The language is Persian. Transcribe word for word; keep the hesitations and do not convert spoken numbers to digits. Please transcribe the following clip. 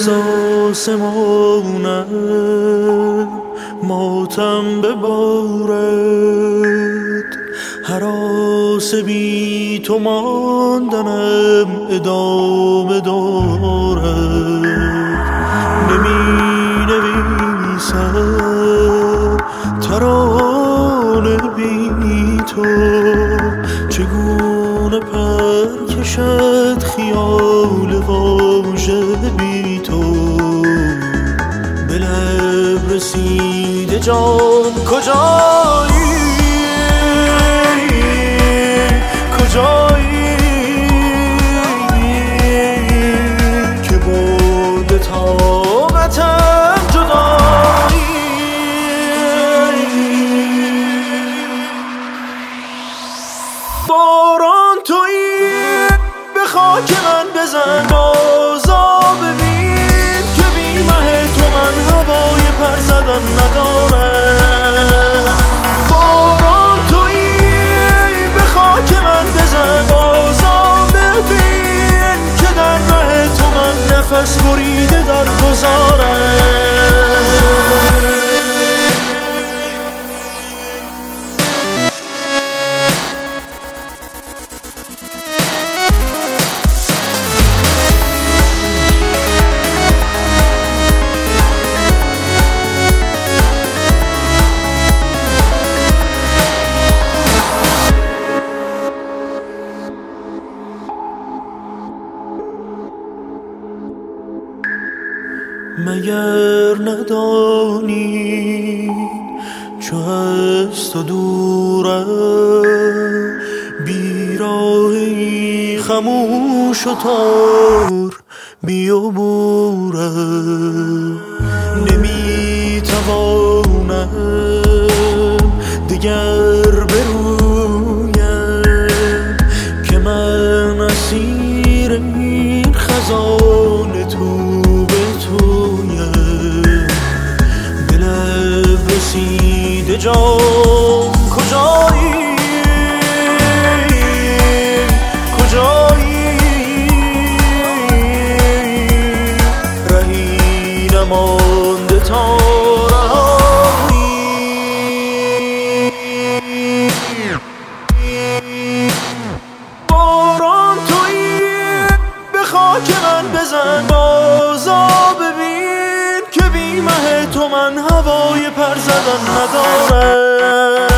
آسمانم ماتم ببارد، هراس بی تو ماندنم ادامه دارد. نمی نویسم ترانه بی تو، چگونه پر کشد خیال واژه بی تو. به لب رسیده جان کجایی، کجایی که برده طاقتم جدایی. باران تویی به خاک من بزن، بازا ببین که بی مه تو من هوای پر زدن ندارم. باران تویی به خاک من بزن، بازا ببین که در ره تو من نفس بریده در گذارم. مگر ندانی چو از تو دورم، بیراهی خموش و تار بیابورم. نمی توانم دگر برویم که من اسیر این خزان تو رسیده جان کجایی، کجایی رهی نمانده تا رهایی. باران تویی به خاک من بزن، بازا ببین که بی مه تو من هوای پر زدن ندارم.